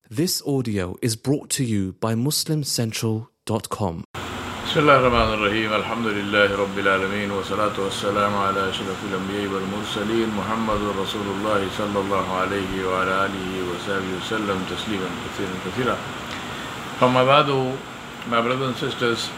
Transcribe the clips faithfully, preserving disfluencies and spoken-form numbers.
This audio is brought to you by muslim central dot com. Bismillahir Rahmanir Rahim. Alhamdulillahi Rabbil Alameen. Wa salatu wa salamu ala ashrafil anbiya'i wal mursaleen. Muhammadur Rasulullah sallallahu alayhi wa ala alihi wa sahbihi wa sallam tasliman kathiran kathira. Amma ba'du, my brothers and sisters,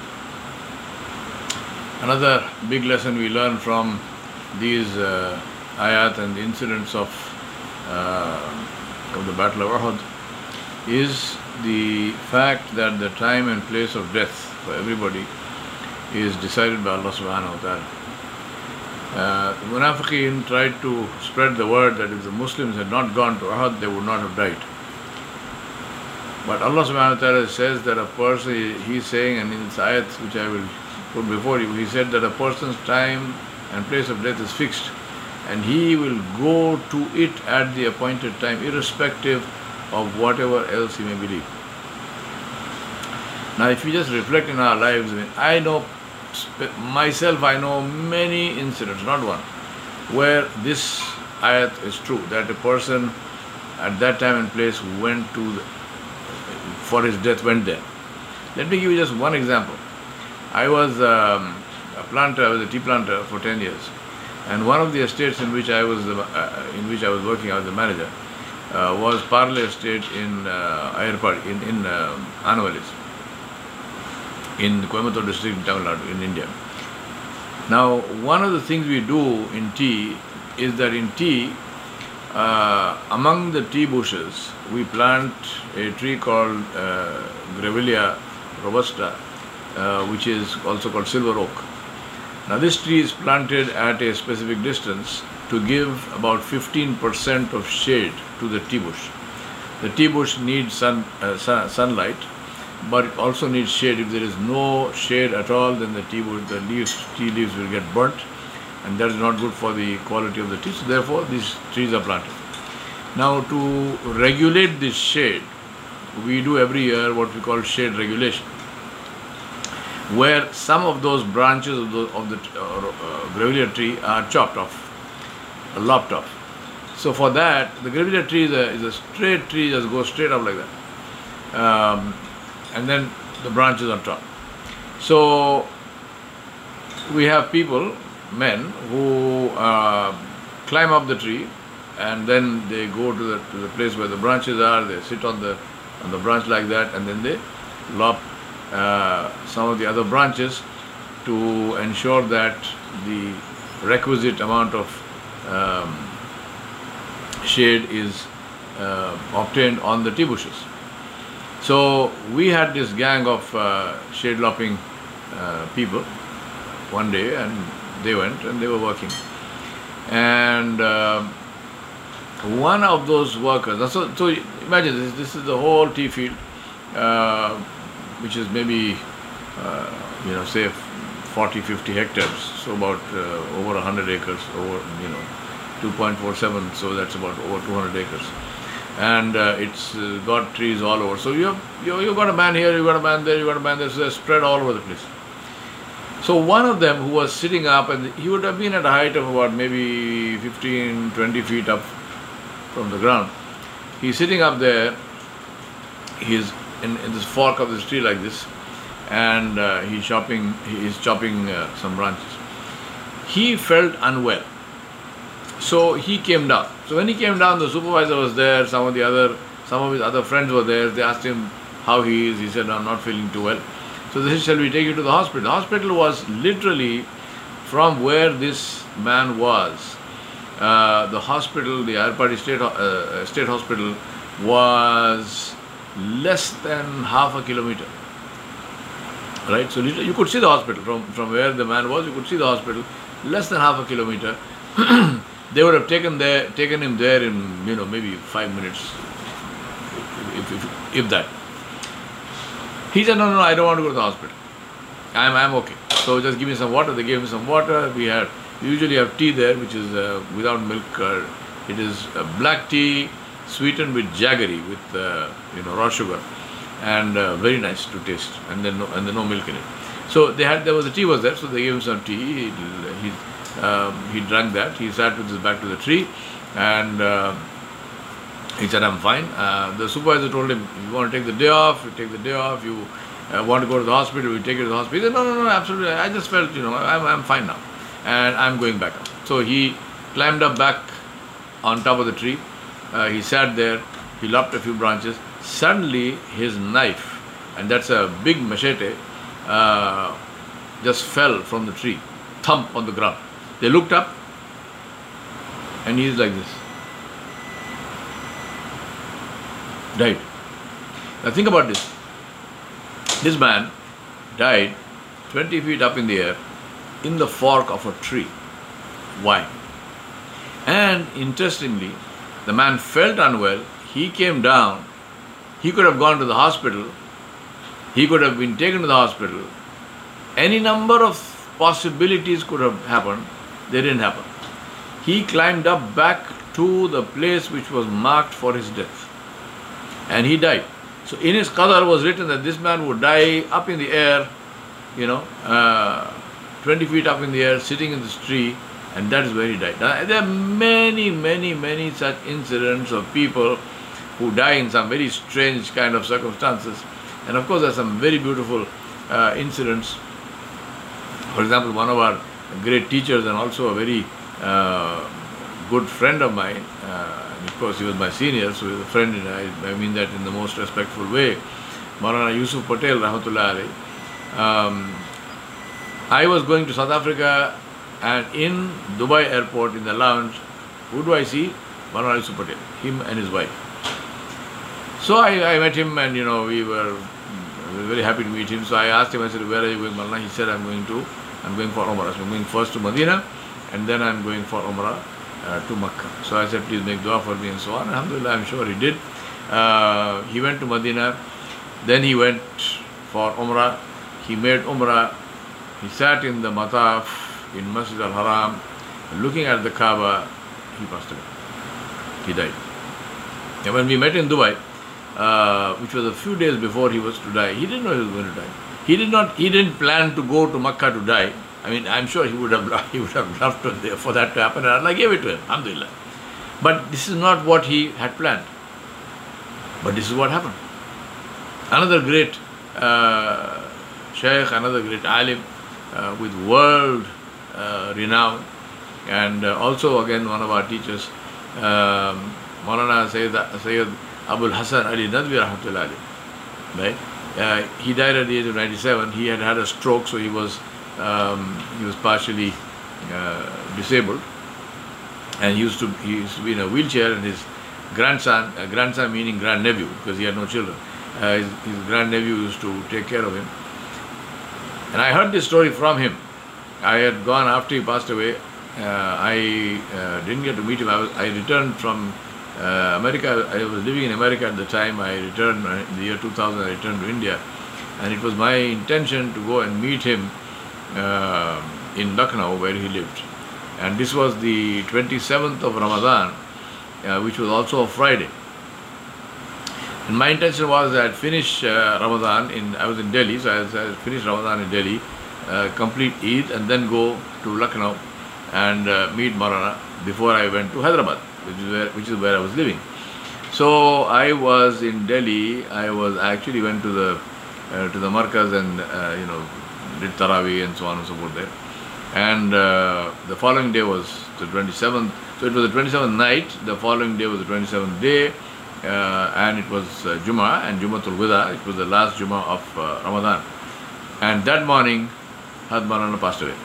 another big lesson we learn from these uh, ayat and the incidents of, uh, of the Battle of Uhud is the fact that the time and place of death for everybody is decided by Allah subhanahu wa ta'ala. Uh, the Munafiqeen tried to spread the word that if the Muslims had not gone to Uhud, they would not have died. But Allah subhanahu wa ta'ala says that a person, he's saying, and in this ayat which I will put before you, he said that a person's time and place of death is fixed, and he will go to it at the appointed time, irrespective of whatever else he may believe. Now, if we just reflect in our lives, I mean, I know myself, I know many incidents, not one, where this ayat is true, that a person at that time and place went to, the, for his death, went there. Let me give you just one example. I was um, a planter, I was a tea planter for ten years, and one of the estates in which I was, uh, in which I was working, I was the manager, Uh, was Parle Estate in uh, Ayarpadi, in, in uh, Anavallis, in Coimbatore district in Tamil Nadu, in India. Now, one of the things we do in tea is that in tea, uh, among the tea bushes, we plant a tree called uh, Grevillea robusta, uh, which is also called silver oak. Now, this tree is planted at a specific distance to give about fifteen percent of shade to the tea bush. The tea bush needs sun, uh, sun, sunlight, but it also needs shade. If there is no shade at all, then the tea bush, the leaves, tea leaves will get burnt, and that is not good for the quality of the tea. So therefore, these trees are planted. Now, to regulate this shade, we do every year what we call shade regulation, where some of those branches of the, of the uh, uh, grevillea tree are chopped off, lopped off. So for that, the grevillea tree is a, is a straight tree, just goes straight up like that. Um, and then the branches on top. So we have people, men, who uh, climb up the tree, and then they go to the, to the place where the branches are, they sit on the, on the branch like that, and then they lop uh, some of the other branches to ensure that the requisite amount of um, shade is uh, obtained on the tea bushes. So we had this gang of uh, shade lopping uh, people one day, and they went and they were working. And uh, one of those workers, so, so imagine this, this is the whole tea field, uh, which is maybe, uh, you know, say forty, fifty hectares, so about uh, over one hundred acres, over, you know, two point four seven, so that's about over two hundred acres. And uh, it's uh, got trees all over. So you have, you, you've got a man here, you've got a man there, you've got a man there, so they're spread all over the place. So one of them who was sitting up, and he would have been at a height of about maybe fifteen, twenty feet up from the ground. He's sitting up there, he's in, in this fork of this tree like this, and uh, he's chopping, he's chopping uh, some branches. He felt unwell. So he came down. So when he came down, the supervisor was there, some of the other, some of his other friends were there. They asked him how he is. He said, I'm not feeling too well. So they said, shall we take you to the hospital? The hospital was literally from where this man was. Uh, the hospital, the Ayarpadi State, uh, State Hospital, was less than half a kilometer. Right? So you could see the hospital. From, from where the man was, you could see the hospital, less than half a kilometer. They would have taken there, taken him there in, you know, maybe five minutes, if, if, if that. He said, no, no, no, I don't want to go to the hospital. I'm, I'm okay. So just give me some water. They gave me some water. We had, we usually have tea there, which is uh, without milk. Uh, it is uh, black tea sweetened with jaggery, with, uh, you know, raw sugar, and uh, very nice to taste, and then no, and then no milk in it. So they had, there was the tea was there, so they gave him some tea. He, he Um, he drank that. He sat with his back to the tree, and uh, He said, I'm fine. Uh, the supervisor told him, you want to take the day off, you take the day off, you uh, want to go to the hospital, we take you to the hospital. He said, no, no, no, absolutely. I just felt, you know, I'm, I'm fine now. And I'm going back up. So he climbed up back on top of the tree. Uh, he sat there, he lopped a few branches. Suddenly his knife, and that's a big machete, uh, just fell from the tree, thump on the ground. They looked up and he's like this. Died. Now think about this. This man died twenty feet up in the air in the fork of a tree. Why? And interestingly, the man felt unwell. He came down. He could have gone to the hospital. He could have been taken to the hospital. Any number of possibilities could have happened. They didn't happen. He climbed up back to the place which was marked for his death. And he died. So in his qadar was written that this man would die up in the air, you know, uh, twenty feet up in the air, sitting in this tree, and that is where he died. Now, there are many, many, many such incidents of people who die in some very strange kind of circumstances. And of course, there are some very beautiful uh, incidents. For example, one of our great teachers and also a very uh, good friend of mine, uh, and of course he was my senior, so he was a friend, and I, I mean that in the most respectful way, Maulana Yusuf Patel, rahmatullah alayhi. Um, I was going to South Africa, and in Dubai airport, in the lounge, who do I see? Maulana Yusuf Patel, him and his wife. So I, I met him, and you know, we were, we were very happy to meet him. So I asked him, I said, where are you going, Maulana? He said, I'm going to, I'm going for Umrah. So I'm going first to Medina, and then I'm going for Umrah uh, to Makkah. So I said, please make dua for me and so on. Alhamdulillah, I'm sure he did. Uh, he went to Medina, then he went for Umrah. He made Umrah. He sat in the Mataf in Masjid al-Haram, looking at the Kaaba. He passed away. He died. And when we met in Dubai, uh, which was a few days before he was to die, he didn't know he was going to die. He did not. He didn't plan to go to Makkah to die. I mean, I'm sure he would have. He would have loved to, for that to happen, and Allah gave it to him. Alhamdulillah. But this is not what he had planned. But this is what happened. Another great uh, Shaykh, another great alim uh, with world uh, renown, and uh, also again one of our teachers, um, Maulana Sayyid, Sayyid Abul Hasan Ali Nadwi rahmatullah alayhi, right? Uh, he died at the age of ninety-seven. He had had a stroke, so he was um, he was partially uh, disabled, and he used to he used to be in a wheelchair. And his grandson, uh, grandson meaning grandnephew, because he had no children, uh, his, his grandnephew used to take care of him. And I heard this story from him. I had gone after he passed away. Uh, I uh, didn't get to meet him. I, was, I returned from uh, America. I was living in America at the time. I returned uh, in the year two thousand. I returned to India, and it was my intention to go and meet him uh, in Lucknow, where he lived. And this was the twenty-seventh of Ramadan, uh, which was also a Friday. And my intention was that I'd finish uh, Ramadan in. I was in Delhi, so I had finished Ramadan in Delhi, uh, complete Eid, and then go to Lucknow and uh, meet Maulana before I went to Hyderabad, which is where which is where I was living. So I was in Delhi. I was I actually went to the uh, to the Markaz and uh, you know did Taraweeh and so on and so forth there. And uh, the following day was the twenty-seventh. So it was the twenty-seventh night. The following day was the twenty-seventh day, uh, and it was uh, Jummah and Jummatul Wida. It was the last Jummah of uh, Ramadan. And that morning, Had Maulana passed away.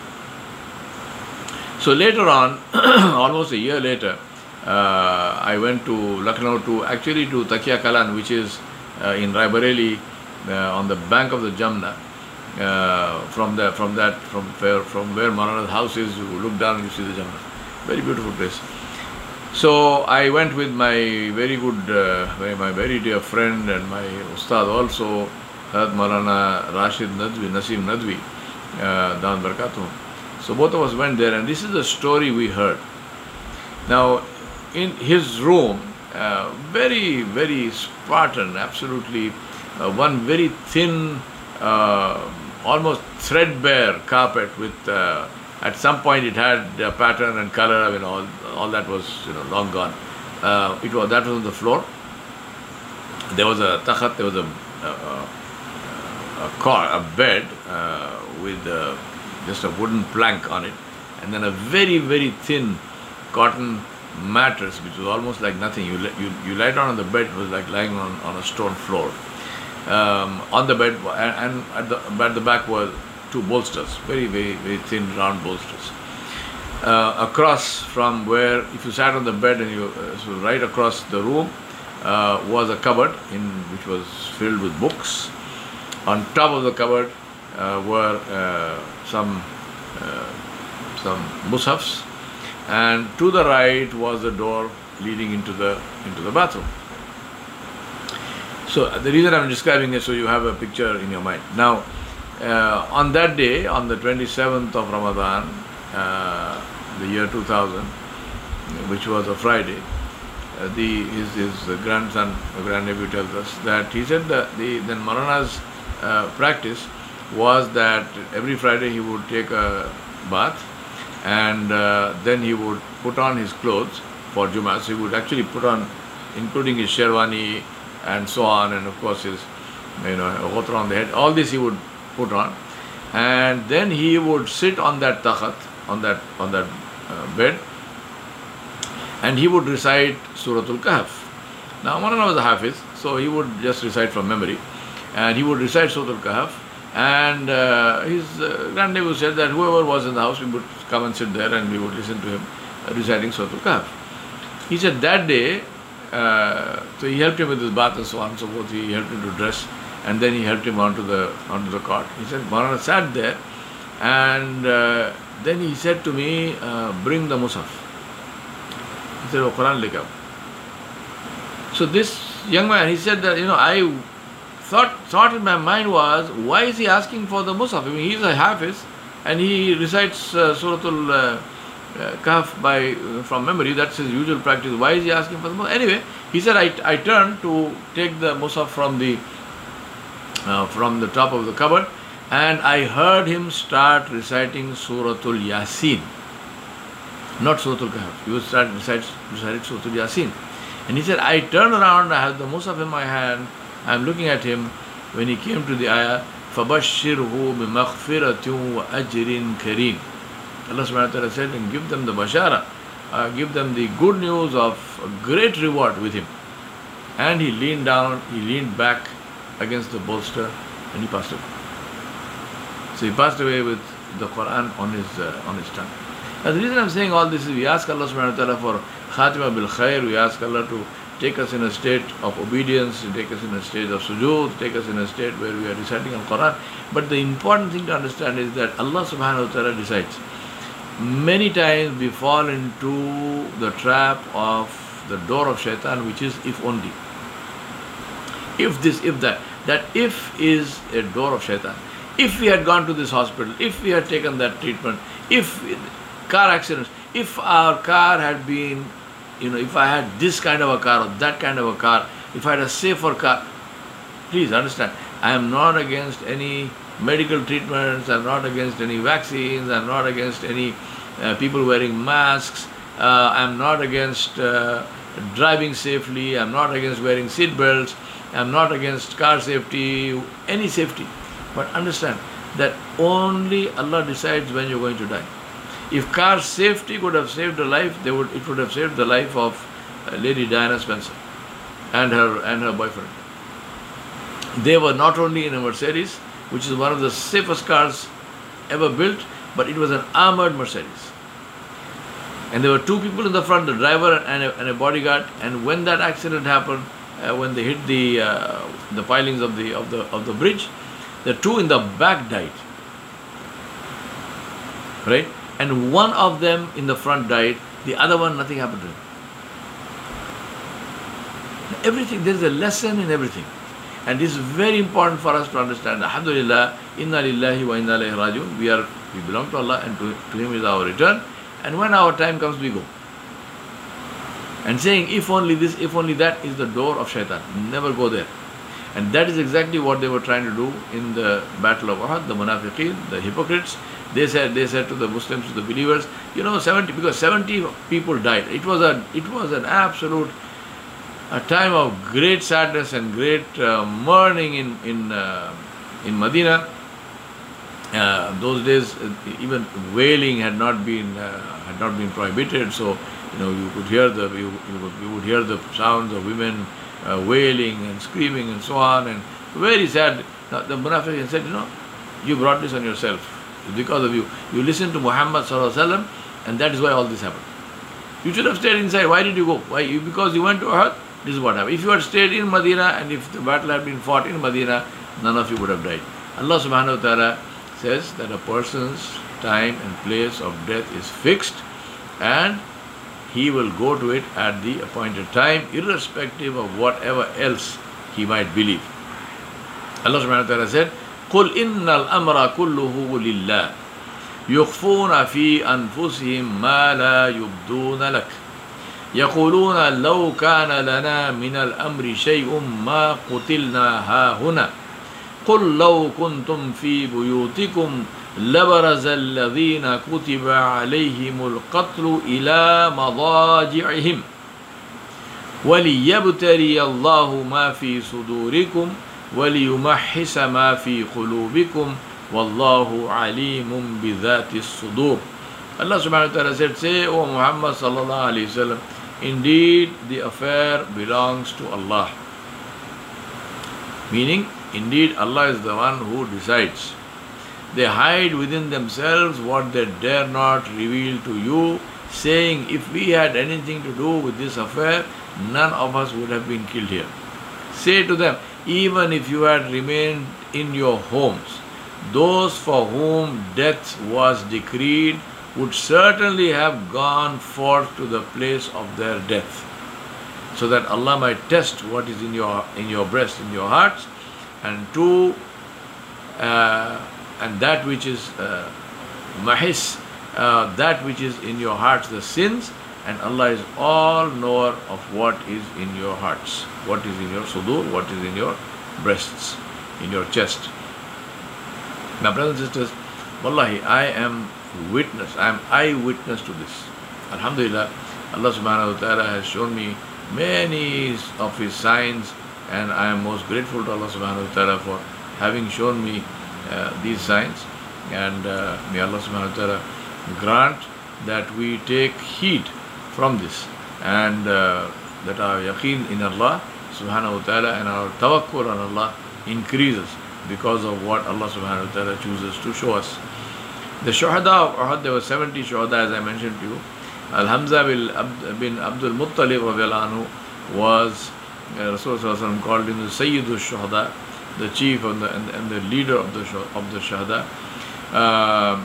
So later on, almost a year later, uh, I went to Lucknow to actually to Takia Kalan, which is uh, in Raebareli, uh, on the bank of the Jamna. Uh, from the from that from where from where Maulana's house is, you look down and you see the Jamna. Very beautiful place. So I went with my very good, uh, my very dear friend and my Ustad also, Hazrat Maulana Rashid Nadwi, Nasim Nadwi, uh, Dan Barakatuh. So both of us went there, and this is the story we heard. Now, in his room, uh, very, very Spartan, absolutely, uh, one very thin, uh, almost threadbare carpet with, uh, at some point it had a pattern and color, I mean, all, all that was, you know, long gone. Uh, it was that was on the floor. There was a takhat, there was a, a, a, a car, a bed uh, with uh, just a wooden plank on it, and then a very very thin cotton mattress, which was almost like nothing. You you you lie down on the bed, it was like lying on, on a stone floor. Um, on the bed, and, and at the at the back were two bolsters, very very very thin round bolsters. Uh, across from where, if you sat on the bed and you uh, so right across the room uh, was a cupboard in which was filled with books. On top of the cupboard uh, were uh, some uh, some mushafs, and to the right was the door leading into the into the bathroom. So the reason I'm describing it so you have a picture in your mind. Now, uh, on that day, on the twenty-seventh of Ramadan, uh, the year two thousand, which was a Friday, uh, the his, his grandson, grandnephew tells us that he said that the then Maulana's uh, practice was that every Friday he would take a bath, and uh, then he would put on his clothes for Jummah. So he would actually put on, including his sherwani and so on, and of course his, you know, ghotra on the head. All this he would put on, and then he would sit on that takhat, on that on that uh, bed, and he would recite Suratul Kahf. Now Maulana was a Hafiz, so he would just recite from memory, and he would recite Suratul Kahf. And uh, his uh, grandnephew said that whoever was in the house, we would come and sit there and we would listen to him uh, reciting Suratul Kahf. He said that day, uh, so he helped him with his bath and so on and so forth. He helped him to dress, and then he helped him onto the onto the cot. He said, Maulana sat there, and uh, then he said to me, uh, bring the Musaf. He said, oh, Quran lekha. So this young man, he said that, you know, I thought thought in my mind was, why is he asking for the Musaf? I mean, he's a Hafiz, and he recites uh, Suratul uh, uh, Kahf by, uh, from memory. That's his usual practice. Why is he asking for the Musaf? Anyway, he said, I, I turned to take the Musaf from the, uh, from the top of the cupboard, and I heard him start reciting Suratul Yasin. Not Suratul Kahf. He would start reciting recite Suratul Yasin. And he said, I turned around, I had the Musaf in my hand, I'm looking at him when he came to the ayah, فَبَشِّرْهُ بِمَغْفِرَةٍ وَأَجْرٍ كَرِيمٍ. Allah subhanahu wa ta'ala said, and give them the bashara, uh, give them the good news of a great reward with him. And he leaned down, he leaned back against the bolster, and he passed away. So he passed away with the Quran on his uh, on his tongue. Now the reason I'm saying all this is we ask Allah subhanahu wa ta'ala for khatima bil khair, we ask Allah to take us in a state of obedience, to take us in a state of sujood, take us in a state where we are reciting Al-Quran. But the important thing to understand is that Allah subhanahu wa ta'ala decides. Many times we fall into the trap of the door of shaitan, which is if only. If this, if that. That if is a door of shaitan. If we had gone to this hospital, if we had taken that treatment, if car accidents, if our car had been, you know, if I had this kind of a car or that kind of a car, if I had a safer car, please understand, I am not against any medical treatments, I am not against any vaccines, I am not against any uh, people wearing masks, uh, I am not against uh, driving safely, I am not against wearing seat belts, I am not against car safety, any safety. But understand that only Allah decides when you are going to die. If car safety could have saved a life, they would, it would have saved the life of uh, Lady Diana Spencer and her and her boyfriend. They were not only in a Mercedes, which is one of the safest cars ever built, but it was an armored Mercedes. And there were two people in the front, the driver and a, and a bodyguard. And when that accident happened, uh, when they hit the uh, the pilings of the of the of the bridge, the two in the back died. Right? And one of them in the front died, the other one, nothing happened to him. Everything, there is a lesson in everything. And this is very important for us to understand. Alhamdulillah, inna lillahi wa inna ilayhi rajiun. We are, we belong to Allah, and to, to Him is our return. And when our time comes, we go. And saying, if only this, if only that, is the door of shaitan. Never go there. And that is exactly what they were trying to do in the Battle of Uhud, the Munafiqeen, the hypocrites. They said they said to the Muslims, to the believers, you know, seventy, because seventy people died. It was a it was an absolute a time of great sadness and great uh, mourning in in uh, in Medina. Uh, those days, uh, even wailing had not been uh, had not been prohibited. So you know you could hear the you, you, would, you would hear the sounds of women uh, wailing and screaming and so on, and very sad. Now, the Munafiqeen said, you know, you brought this on yourself. It's because of you. You listened to Muhammad sallallahu alaihi wasallam, and that is why all this happened. You should have stayed inside. Why did you go? Why? You, because you went to Uhud. This is what happened. If you had stayed in Medina and if the battle had been fought in Medina, none of you would have died. Allah subhanahu wa ta'ala says that a person's time and place of death is fixed, and he will go to it at the appointed time, irrespective of whatever else he might believe. Allah subhanahu wa ta'ala said, قُلْ إِنَّ الْأَمْرَ كُلُّهُ لِلَّهِ يُخْفُونَ فِي أَنفُسِهِمْ مَا لَا يُبْدُونَ لَكَ يَقُولُونَ لَوْ كَانَ لَنَا مِنَ الْأَمْرِ شَيْءٌ مَا قُتِلْنَا هَاهُنَا قُلْ لَوْ كُنْتُمْ فِي بُيُوتِكُمْ لَبَرَزَ الَّذِينَ كُتِبَ عَلَيْهِمُ الْقَتْلُ إِلَى مَضَاجِعِهِمْ وَلِيَبْتَلِيَ اللَّهُ مَا فِي صُدُورِكُمْ وَلِيُمَحِّصَ مَا فِي قُلُوبِكُمْ وَاللَّهُ عَلِيمٌ بِذَاتِ الصُّدُورِ. Allah subhanahu wa ta'ala said, say, O Muhammad sallallahu alayhi wa sallam, indeed the affair belongs to Allah. Meaning, indeed Allah is the one who decides. They hide within themselves what they dare not reveal to you, saying, if we had anything to do with this affair, none of us would have been killed here. Say to them, even if you had remained in your homes, those for whom death was decreed would certainly have gone forth to the place of their death, so that Allah might test what is in your in your breast, in your hearts, and to uh, and that which is uh, mahis, uh, that which is in your hearts, the sins, and Allah is all knower of what is in your hearts, what is in your sudur, what is in your breasts, in your chest. Now, brothers and sisters, wallahi, I am witness, I am eyewitness to this. Alhamdulillah, Allah subhanahu wa ta'ala has shown me many of His signs, and I am most grateful to Allah subhanahu wa ta'ala for having shown me uh, these signs, and uh, may Allah subhanahu wa ta'ala grant that we take heed from this, and uh, that our yaqeen in Allah subhanahu wa ta'ala and our tawakkul on Allah increases because of what Allah subhanahu wa ta'ala chooses to show us. The shuhada of Uhud, there were seventy shuhada, as I mentioned to you. Al-Hamza bin Abdul Muttalib was uh, Rasulullah called him the Sayyidul Shuhada, the chief and the, and, and the leader of the of the Shuhada. Uh,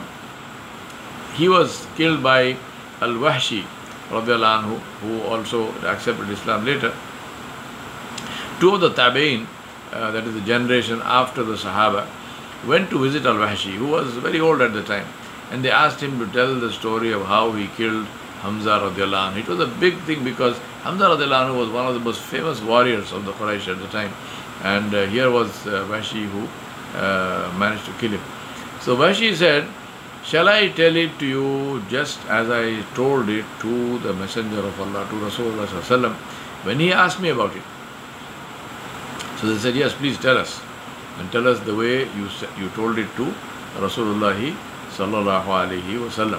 he was killed by Al-Wahshi anhu, who also accepted Islam later. Two of the Tabi'in, uh, that is the generation after the Sahaba, went to visit Al-Wahshi, who was very old at the time, and they asked him to tell the story of how he killed Hamza radiallahu anhu. It was a big thing because Hamza radiallahu anhu was one of the most famous warriors of the Quraysh at the time, and uh, here was uh, Wahshi who uh, managed to kill him. So Wahshi said, shall I tell it to you just as I told it to the Messenger of Allah, to Rasulullah sallallahu alaihi wasallam, when he asked me about it? So they said, yes, please tell us, and tell us the way you you told it to Rasulullah sallallahu alaihi wasallam.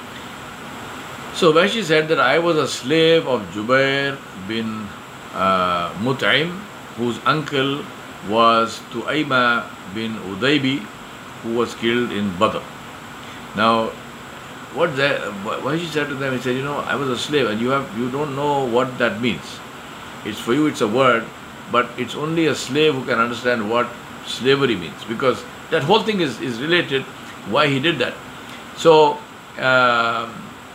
So Wahshi said that I was a slave of Jubair bin uh, Mut'im, whose uncle was Tu'ayma bin Udaybi, who was killed in Badr. Now, what that, Wahshi said to them, he said, you know, I was a slave, and you have you don't know what that means. It's for you, it's a word, but it's only a slave who can understand what slavery means, because that whole thing is, is related why he did that. So uh,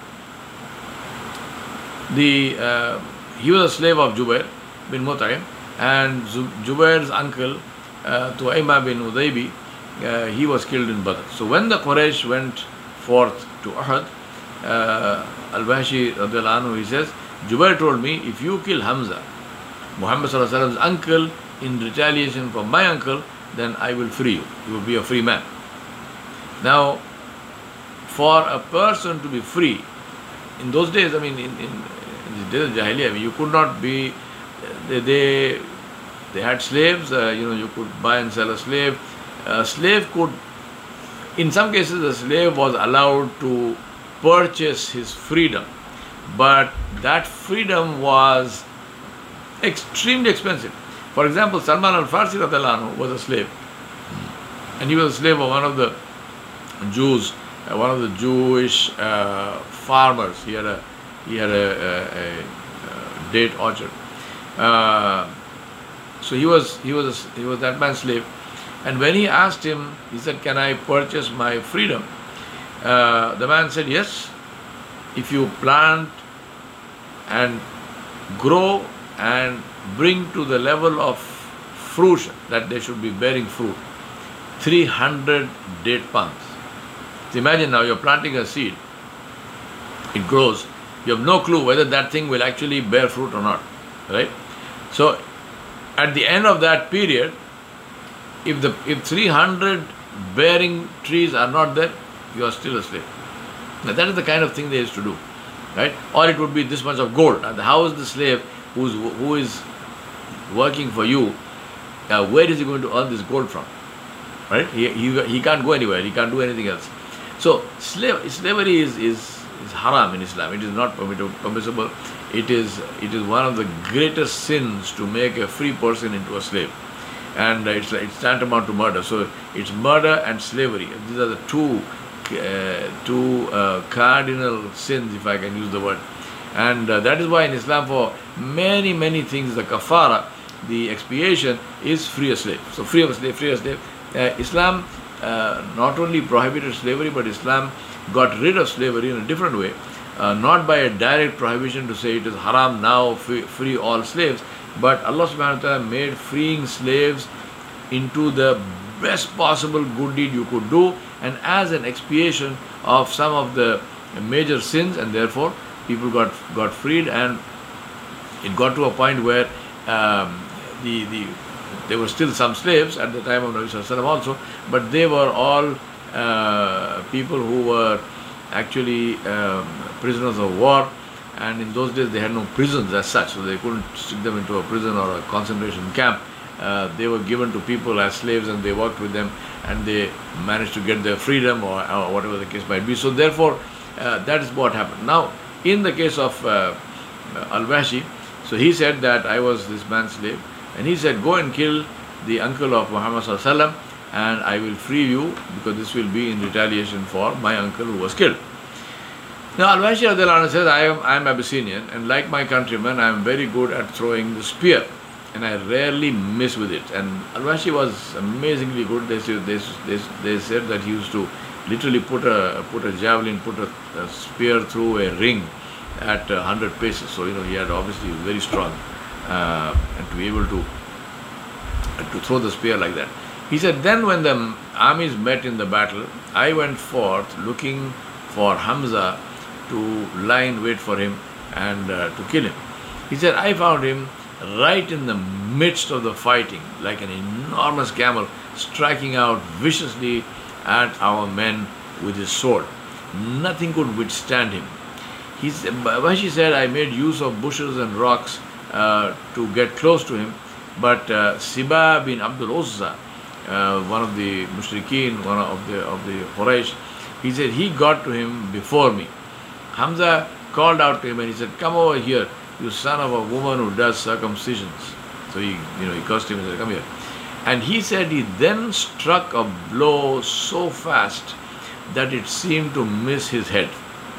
the uh, he was a slave of Jubair bin Mut'im, and Jubair's uncle uh, Tu'ayma bin Udaybi, uh, he was killed in Badr. So when the Quraysh went forth to Uhud, uh, Al-Wahshi radiallahu anhu, he says, Jubair told me, if you kill Hamza, Muhammad sallallahu alaihi wasallam's uncle, in retaliation for my uncle, then I will free you. You will be a free man. Now, for a person to be free, in those days, I mean, in, in, in the days of Jahiliyyah, I mean, you could not be, they, they, they had slaves, uh, you know, you could buy and sell a slave. A slave could, in some cases, a slave was allowed to purchase his freedom, but that freedom was extremely expensive. For example, Salman al-Farsi radiallahu anhu was a slave, and he was a slave of one of the Jews, uh, one of the Jewish uh, farmers. He had a he had a, a, a date orchard. Uh, so he was he was a, he was that man's slave, and when he asked him, he said, "Can I purchase my freedom?" Uh, the man said, "Yes, if you plant and grow and bring to the level of fruition, that they should be bearing fruit, three hundred date palms." So imagine now you're planting a seed, it grows, you have no clue whether that thing will actually bear fruit or not, right? So at the end of that period, if the if three hundred bearing trees are not there, you are still a slave. Now that is the kind of thing they used to do, right? Or it would be this much of gold. Now, how is the slave who's who is working for you, uh, where is he going to earn this gold from? Right? He, he, he can't go anywhere, he can't do anything else. So slave, slavery is, is, is haram in Islam. It is not permissible. It is, it is one of the greatest sins to make a free person into a slave. And uh, it's, it's tantamount to murder. So it's murder and slavery. These are the two, uh, two uh, cardinal sins, if I can use the word. And uh, that is why in Islam, for many, many things, the kafara, the expiation, is free a slave. So free a slave, free a slave. Uh, Islam uh, not only prohibited slavery, but Islam got rid of slavery in a different way. Uh, not by a direct prohibition to say it is haram now, free, free all slaves, but Allah subhanahu wa ta'ala made freeing slaves into the best possible good deed you could do, and as an expiation of some of the major sins, and therefore people got got freed. And it got to a point where um, the the there were still some slaves at the time of Nabi Sallallahu Alaihi Wasallam also, but they were all uh, people who were actually um, prisoners of war, and in those days they had no prisons as such, so they couldn't stick them into a prison or a concentration camp. Uh, they were given to people as slaves, and they worked with them, and they managed to get their freedom, or, or whatever the case might be. So therefore, uh, that is what happened. Now, in the case of uh, Al-Wahshi, so he said that I was this man's slave, and he said, go and kill the uncle of Muhammad Sallallahu Alaihi Wasallam, and I will free you, because this will be in retaliation for my uncle who was killed. Now Al-Wahshi radiallahu anhu says, I am, I am Abyssinian, and like my countrymen, I am very good at throwing the spear, and I rarely miss with it. And Al-Wahshi was amazingly good. They said, they, they, they said that he used to literally put a put a javelin, put a, a spear through a ring at one hundred paces. So, you know, he had obviously he was very strong, uh, and to be able to, uh, to throw the spear like that. He said, then when the armies met in the battle, I went forth looking for Hamza to lie in wait for him and uh, to kill him. He said, I found him right in the midst of the fighting, like an enormous camel, striking out viciously at our men with his sword. Nothing could withstand him. He said, Wahshi said, I made use of bushes and rocks uh, to get close to him, but uh, Siba bin Abdul Uzza, uh, one of the mushrikeen, one of the of the Quraysh, he said he got to him before me. Hamza called out to him and he said, come over here, you son of a woman who does circumcisions. So he, you know, he cursed him and said, come here. And he said he then struck a blow so fast that it seemed to miss his head.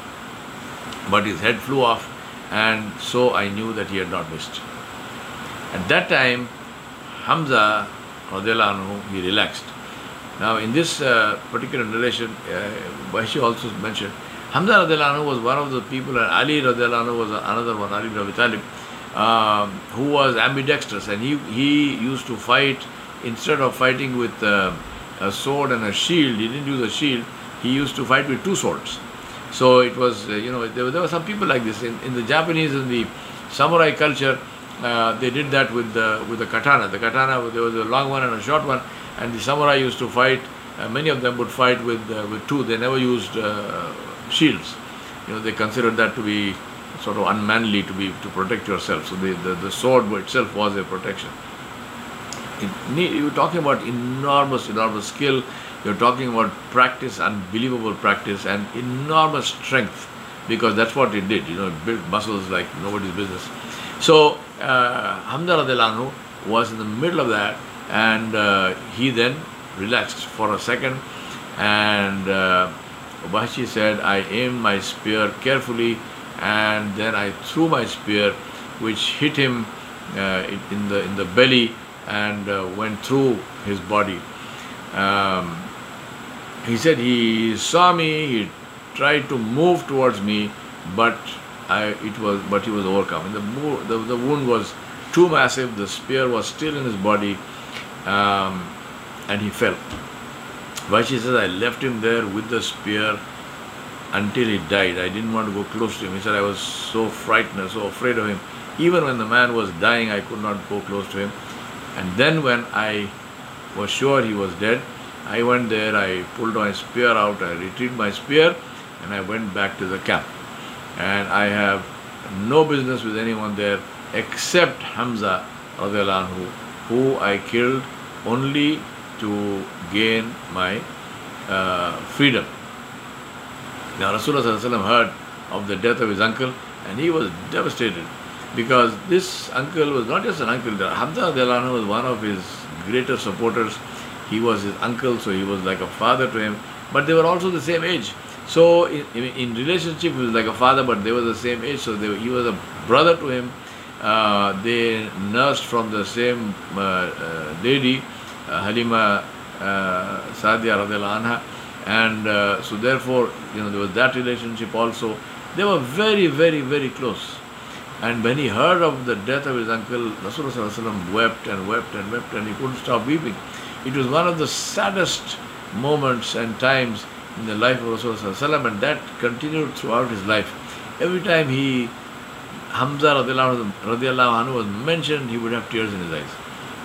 But his head flew off, and so I knew that he had not missed. At that time, Hamza, radiallahu anhu, he relaxed. Now in this uh, particular narration, uh, Wahshi also mentioned, Hamza radiallahu anhu was one of the people, and Ali radiallahu anhu was another one, Ali bin Abi Talib, um, who was ambidextrous, and he, he used to fight, instead of fighting with uh, a sword and a shield, he didn't use a shield, he used to fight with two swords. So it was, uh, you know, there, there were some people like this. In, in the Japanese, in the samurai culture, uh, they did that with the with the katana. The katana, there was a long one and a short one, and the samurai used to fight. Uh, many of them would fight with uh, with two. They never used uh, shields. You know, they considered that to be sort of unmanly, to be to protect yourself. So the the, the sword itself was a protection. It need, you're talking about enormous, enormous skill. You're talking about practice, unbelievable practice, and enormous strength, because that's what it did. You know, it built muscles like nobody's business. So uh, Hamza radiallahu anhu was in the middle of that, and uh, he then relaxed for a second, and uh, Wahshi said, I aimed my spear carefully, and then I threw my spear, which hit him uh, in the in the belly and uh, went through his body. Um, he said he saw me, he tried to move towards me, but I, it was but he was overcome. And the, the the wound was too massive. The spear was still in his body, um, and he fell. Vashi says, I left him there with the spear until he died. I didn't want to go close to him. He said, I was so frightened, so afraid of him. Even when the man was dying, I could not go close to him. And then when I was sure he was dead, I went there, I pulled my spear out, I retrieved my spear, and I went back to the camp. And I have no business with anyone there except Hamza radiallahu anhu, who I killed only to gain my uh, freedom. Now Rasulullah sallallahu alaihi wasallam heard of the death of his uncle, and he was devastated, because this uncle was not just an uncle. Hamza radiallahu anhu was one of his greater supporters. He was his uncle, so he was like a father to him, but they were also the same age. So in, in relationship, he was like a father, but they were the same age, so they, he was a brother to him. Uh, they nursed from the same uh, uh, lady, uh, Halima uh, Sadiya radiallahu anha, and uh, so therefore, you know, there was that relationship also. They were very, very, very close. And when he heard of the death of his uncle, Rasulullah sallallahu alaihi wasallam wept and wept and wept, and he couldn't stop weeping. It was one of the saddest moments and times in the life of Rasulullah sallallahu alaihi wasallam, and that continued throughout his life. Every time he, Hamza radiallahu anhu was mentioned, he would have tears in his eyes.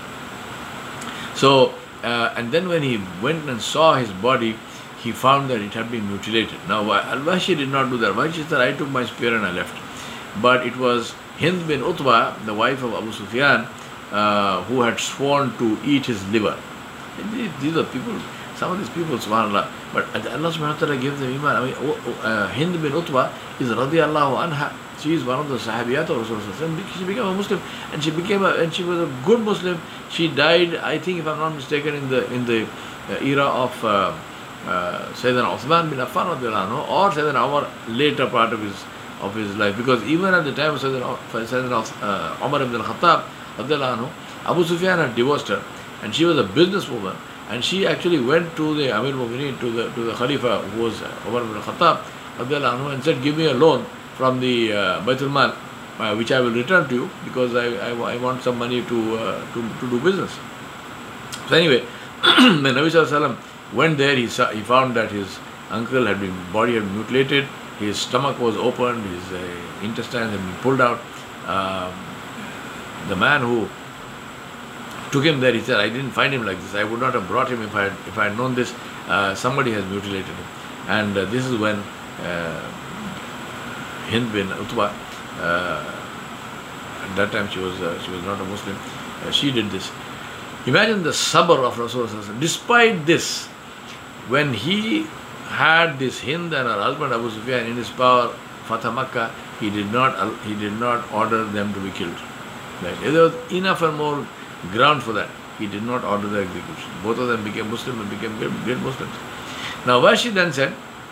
So, uh, and then when he went and saw his body, he found that it had been mutilated. Now, Al-Wahshi did not do that. Wahshi said, I took my spear and I left. But it was Hind bin Utbah, the wife of Abu Sufyan, uh, who had sworn to eat his liver. These, these are people, some of these people, subhanAllah, but Allah subhanahu wa ta'ala gave them iman. I mean, uh, Hind bin Utbah is radiyallahu anha. She is one of the sahabiyat of Rasulullah. She became a Muslim, and she became a, and she was a good Muslim. She died, I think, if I'm not mistaken, in the in the uh, era of uh, uh, Sayyidina Uthman bin Affan radiallahu anhu, or Sayyidina Umar, later part of his of his life. Because even at the time of Sayyidina, Sayyidina uh, Umar ibn al-Khattab radiallahu anhu, Abu Sufyan had divorced her, and she was a businesswoman, and she actually went to the Amir Mu'mineen, to the to the Khalifa, who was Umar ibn al-Khattab radiallahu anhu, and said, give me a loan from the uh, Baitul Mal, uh, which I will return to you, because I, I, I want some money to, uh, to to do business. So anyway, when Nabi Sallallahu Alaihi Wasallam went there, he saw, he found that his uncle had been, body had been mutilated, his stomach was opened, his uh, intestines had been pulled out. Um, the man who took him there, he said, I didn't find him like this. I would not have brought him if I had, if I had known this. Uh, somebody has mutilated him. And uh, this is when uh, Hind bin Utbah, uh, at that time she was uh, she was not a Muslim, uh, she did this. Imagine the sabr of Rasulullah. Despite this, when he had this Hind and her husband Abu Sufyan in his power, Fatah Makkah, he did not he did not order them to be killed. Right? There was enough and more ground for that. He did not order their execution. Both of them became Muslim and became great, great Muslims. Now Wahshi then said,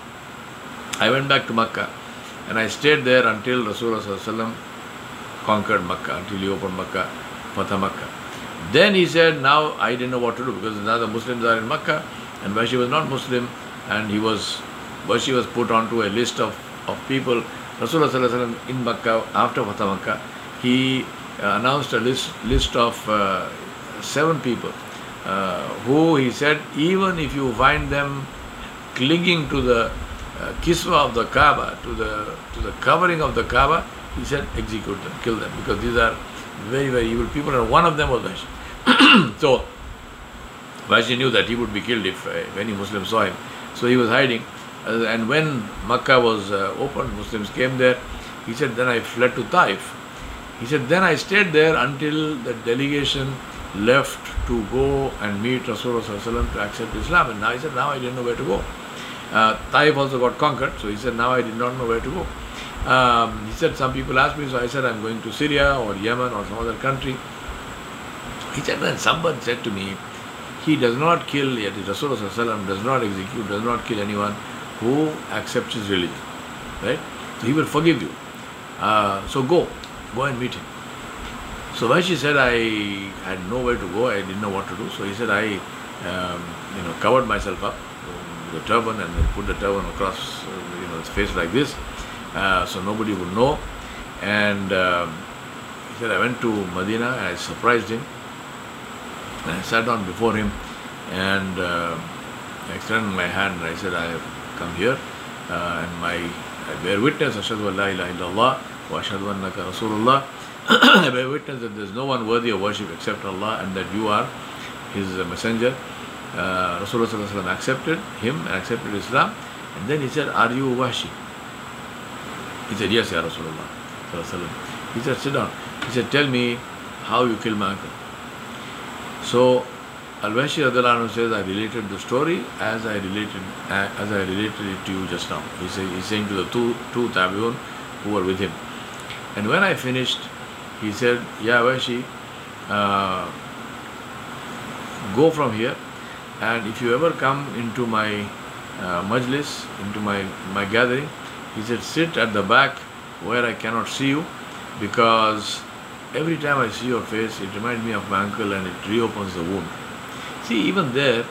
I went back to Makkah, and I stayed there until Rasulullah conquered Makkah, until he opened Makkah, Fatah Makkah. Then he said, now I didn't know what to do, because now the Muslims are in Makkah, and Wahshi was not Muslim, and he was, Wahshi was put onto a list of, of people. Rasulullah in Makkah, after Fatah Makkah, he uh, announced a list, list of uh, seven people, uh, who he said, even if you find them clinging to the Uh, kiswa of the Kaaba, to the to the covering of the Kaaba, he said, execute them, kill them, because these are very, very evil people, and one of them was Wahshi. So Wahshi knew that he would be killed if, uh, if any Muslim saw him. So he was hiding. Uh, and when Makkah was uh, opened, Muslims came there. He said, then I fled to Taif. He said, then I stayed there until the delegation left to go and meet Rasulullah to accept Islam. And now he said, now I didn't know where to go. Uh, Taif also got conquered, so he said, now I did not know where to go. Um, he said, some people asked me, so I said, I'm going to Syria or Yemen or some other country. He said, then someone said to me, he does not kill, yet Rasulullah does not execute, does not kill anyone who accepts his religion. Right? So he will forgive you. Uh, so go, go and meet him. So Wahshi said, I had nowhere to go, I didn't know what to do. So he said, I um, you know, covered myself up with a turban and then put the turban across uh, you know, his face like this, uh, so nobody would know. And um, he said, I went to Medina and I surprised him. And I sat down before him and uh, I extended my hand and I said, I have come here uh, and my I bear witness, Ashhadu an la ilaha illallah wa ashhadu annaka Rasulullah. I bear witness that there is no one worthy of worship except Allah and that you are His messenger. Uh, Rasulullah accepted him and accepted Islam. And then he said, are you Wahshi? He said, yes, Ya Rasulullah. He said, sit down. He said, tell me how you killed my uncle. So Al-Wahshi radhiyallahu anhu says, I related the story as I related uh, as I related it to you just now. He say, he's saying to the two two tabi'un who were with him. And when I finished, he said, Ya Wahshi, uh, go from here, and if you ever come into my uh, majlis, into my, my gathering, he said, sit at the back where I cannot see you, because every time I see your face, it reminds me of my uncle and it reopens the wound. See, even there,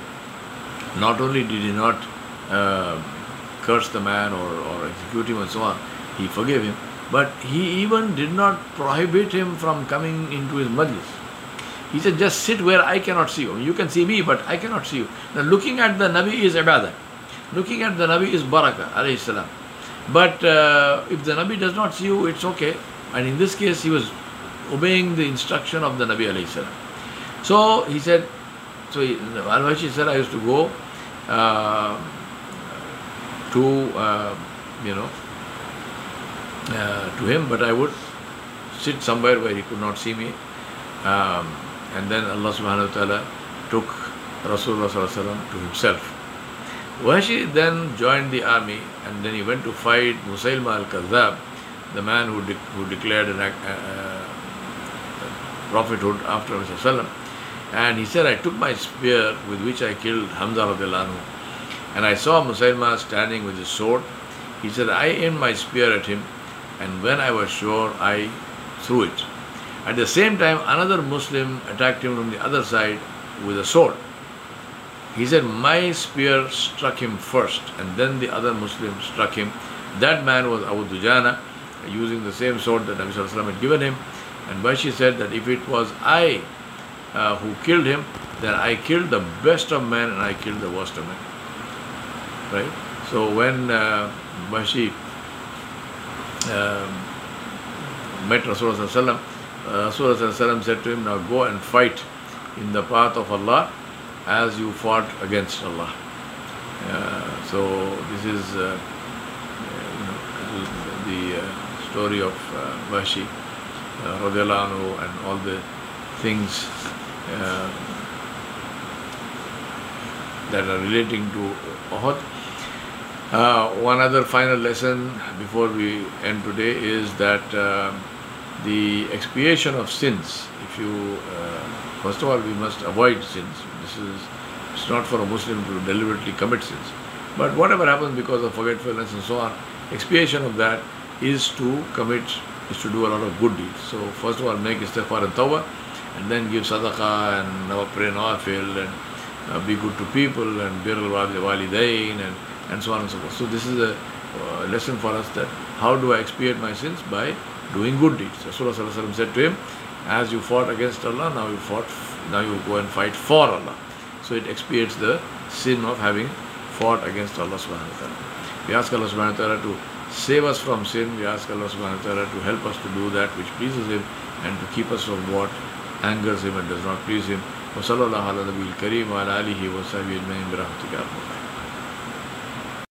not only did he not uh, curse the man or, or execute him and so on, he forgave him, but he even did not prohibit him from coming into his majlis. He said, just sit where I cannot see you. You can see me, but I cannot see you. Now, looking at the Nabi is ibadah. Looking at the Nabi is barakah, alayhi salam. But uh, if the Nabi does not see you, it's okay. And in this case, he was obeying the instruction of the Nabi alayhi salam. So he said, so Al-Wahshi said, I used to go uh, to, uh, you know, uh, to him, but I would sit somewhere where he could not see me. Um, and then Allah subhanahu wa ta'ala took Rasulullah sallallahu alaihi wasallam to himself. Wahshi then joined the army and then he went to fight Musaylima al-Kadhdhab, the man who, de- who declared an, uh, prophethood after Rasulullah. And he said, I took my spear with which I killed Hamza radiallahu anhu, and I saw Musaylima standing with his sword. He said, I aimed my spear at him, and when I was sure, I threw it. At the same time, another Muslim attacked him from the other side with a sword. He said, my spear struck him first, and then the other Muslim struck him. That man was Abu Dujana, using the same sword that Nabi sallallahu alaihi wasallam had given him. And Wahshi said that if it was I uh, who killed him, then I killed the best of men and I killed the worst of men. Right? So when uh, Wahshi uh, met Rasulullah sallallahu alaihi wasallam, uh, Rasulullah sallallahu alaihi wasallam said to him, now go and fight in the path of Allah as you fought against Allah. Uh, so this is uh, you know, the uh, story of uh, Wahshi uh, radiallahu anhu and all the things uh, that are relating to Uhud. Uh, one other final lesson before we end today is that uh, the expiation of sins, if you, uh, first of all, we must avoid sins. This is, it's not for a Muslim to deliberately commit sins. But whatever happens because of forgetfulness and so on, expiation of that is to commit, is to do a lot of good deeds. So first of all, make istighfar and tawbah, and then give sadaqah and now pray nawafil and uh, be good to people and birrul walidain and, and so on and so forth. So this is a uh, lesson for us that how do I expiate my sins? By doing good deeds. Rasulullah sallallahu alaihi wasallam said to him, as you fought against Allah, now you fought, now you go and fight for Allah. So it expiates the sin of having fought against Allah subhanahu wa ta'ala. We ask Allah subhanahu wa ta'ala to save us from sin. We ask Allah subhanahu wa ta'ala to help us to do that which pleases Him. and to keep us from what angers Him and does not please Him. وصلى الله على نبي الكريم وعلى آله وصحبه أجمعين برحمتك يا أرحم الراحمين.